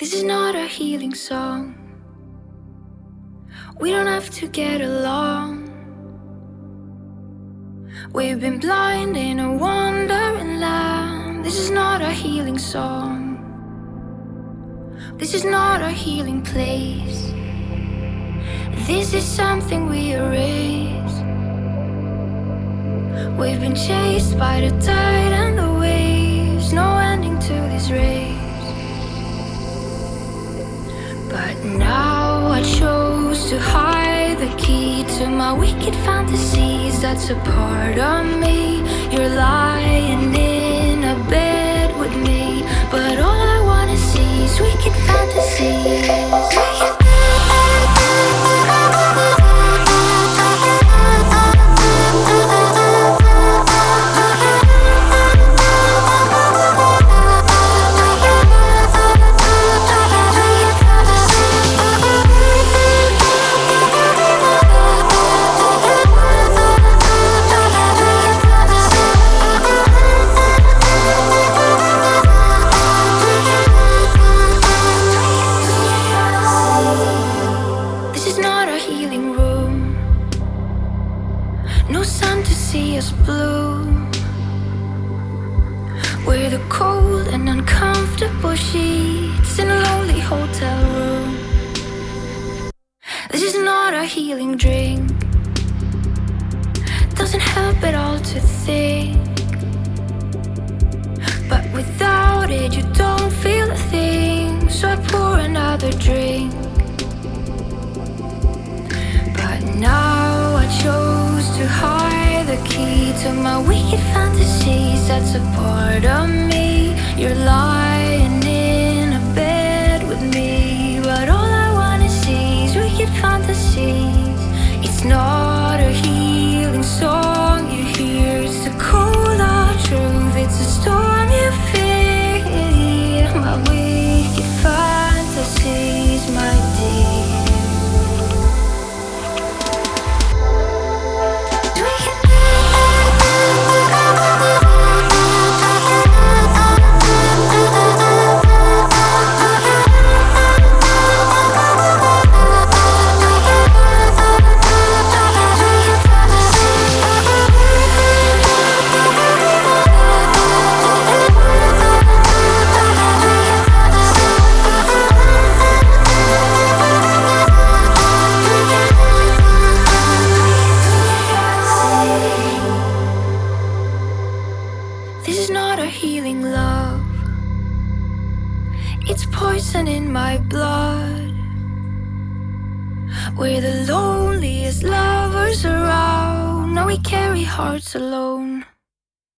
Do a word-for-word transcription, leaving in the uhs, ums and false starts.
This is not a healing song. We don't have to get along. We've been blind in a wandering land. This is not a healing song. This is not a healing place. This is something we erase. We've been chased by the tide and the waves. No ending to this race. But now I chose to hide the key to my wicked fantasies. That's a part of me. You're lying in a bed with me, but all I wanna see is wicked fantasies. No sun to see us bloom. We're the cold and uncomfortable sheets in a lonely hotel room. This is not a healing drink. Doesn't help at all to think, but without it you don't feel a thing. So I pour another drink. But now I chose to hide the key to my wicked fantasies. That's a part of me. You're lying in a bed with me, but all I wanna see is wicked fantasies. It's not a healing song you hear. It's the cold hard truth. It's a storm you fear. My wicked fantasies, my dear. This is not a healing love. It's poison in my blood. We're the loneliest lovers around. Now we carry hearts alone.